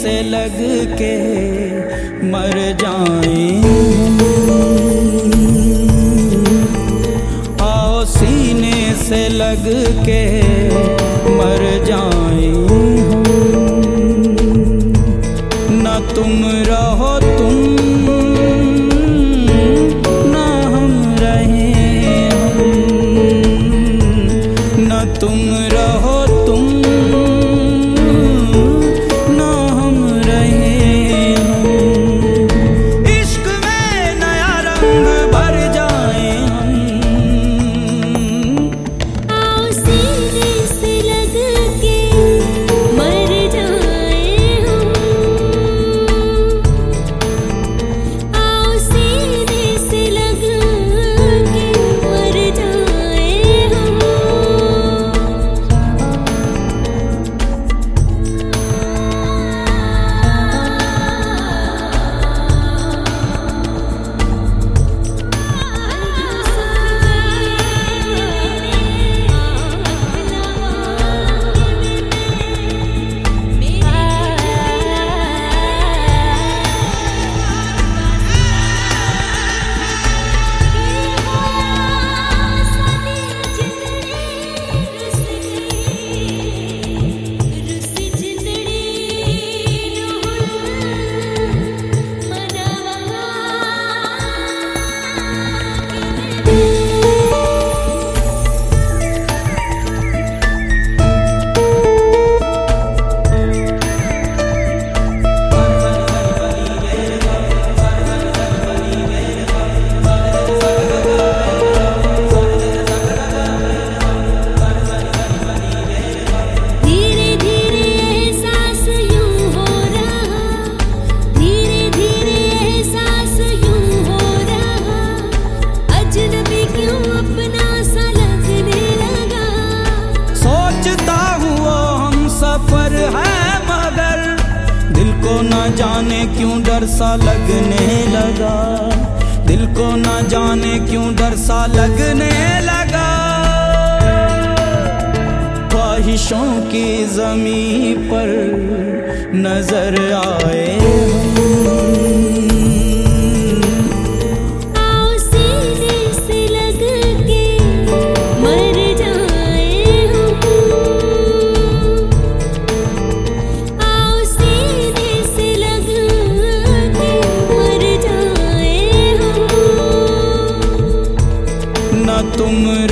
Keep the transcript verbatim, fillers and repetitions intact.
से लग के मर जाएं। आओ सीने से लग के मर जाएं। न तुम रहो तुम न हम रहें हम, न तुम रहो तुम न हम रहें हम। इश्क में नया रंग भर जाएं हम। आओ सीने से लग के मर जाएं हम। आओ सीने से लग के मर जाएं हम। न जाने क्यों डर सा लगने लगा, दिल को न जाने क्यों डर सा लगने लगा। ख्वाहिशों की ज़मीं पर नजर आए आओ सीने से लग के मर जाएं हम। आओ सीने से लग के मर जाएं हम। न तुम